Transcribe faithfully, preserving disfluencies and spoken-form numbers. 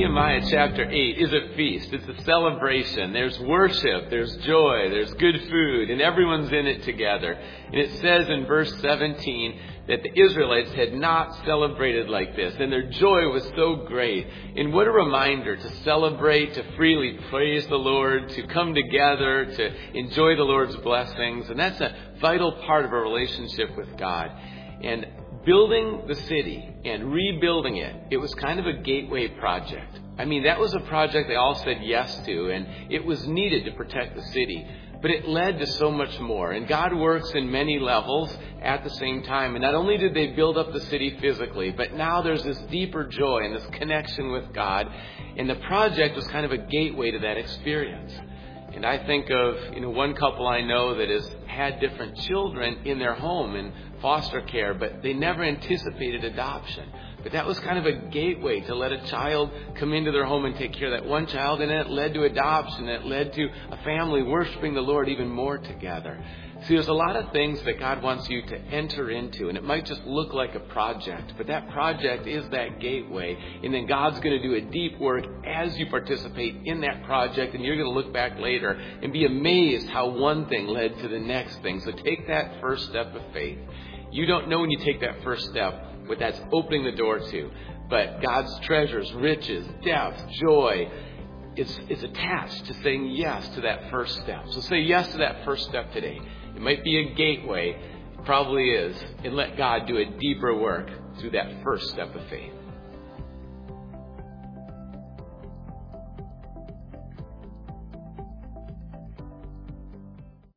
Nehemiah chapter eight is a feast. It's a celebration. There's worship, there's joy, there's good food, and everyone's in it together. And it says in verse seventeen that the Israelites had not celebrated like this, and their joy was so great. And what a reminder to celebrate, to freely praise the Lord, to come together, to enjoy the Lord's blessings. And that's a vital part of our relationship with God. And building the city and rebuilding it, it was kind of a gateway project. I mean, that was a project they all said yes to, and it was needed to protect the city. But it led to so much more. And God works in many levels at the same time. And not only did they build up the city physically, but now there's this deeper joy and this connection with God. And the project was kind of a gateway to that experience. And I think of, you know, one couple I know that has had different children in their home in foster care, but they never anticipated adoption. But that was kind of a gateway to let a child come into their home and take care of that one child. And then it led to adoption. It led to a family worshiping the Lord even more together. See, there's a lot of things that God wants you to enter into. And it might just look like a project. But that project is that gateway. And then God's going to do a deep work as you participate in that project. And you're going to look back later and be amazed how one thing led to the next thing. So take that first step of faith. You don't know when you take that first step what that's opening the door to. But God's treasures, riches, depth, joy, is, is attached to saying yes to that first step. So say yes to that first step today. It might be a gateway. It probably is. And let God do a deeper work through that first step of faith.